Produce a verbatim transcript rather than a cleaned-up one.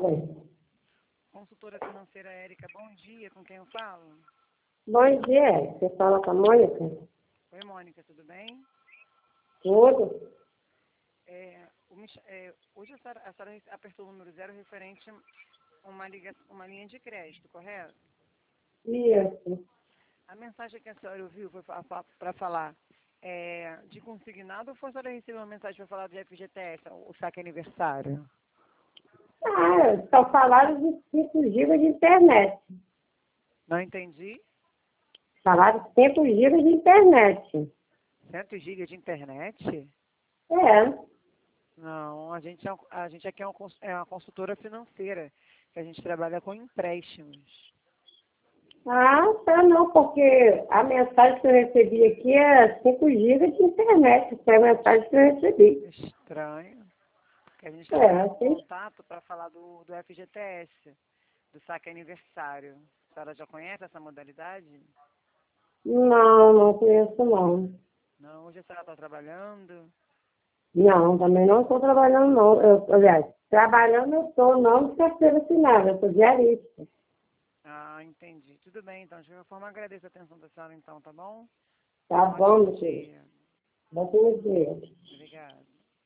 bem. Consultora financeira Érica, bom dia, com quem eu falo? Bom dia, você fala com a Mônica? Oi, Mônica, tudo bem? Tudo? É, o Mich- é, hoje a senhora, a senhora apertou o número zero referente a uma, liga, uma linha de crédito, correto? Isso. A mensagem que a senhora ouviu foi para falar é, de consignado ou foi a senhora recebeu uma mensagem para falar do F G T S, o saque aniversário? Ah, só falaram de cinco gigas de internet. Não entendi. Falaram de cinco gigas de internet. cem gigas de internet? É. Não, a gente, é, um- a gente aqui é uma, cons- é uma consultora financeira, que a gente trabalha com empréstimos. Ah, tá não, porque a mensagem que eu recebi aqui é cinco gigas de internet. Foi a mensagem que eu recebi. Estranho. Que a gente É, trabalha com assim, contato para falar do, do F G T S, do saque aniversário. A senhora já conhece essa modalidade? não, não conheço não. Não, hoje a senhora está trabalhando. Não, também não estou trabalhando não. Eu, aliás, trabalhando eu estou não de carteira assinada, eu sou diarista. Ah, entendi. Tudo bem, então. De qualquer forma, agradeço a atenção da senhora, então, tá bom? Tá Um bom, ótimo meu filho? dia. Bom dia. Obrigada.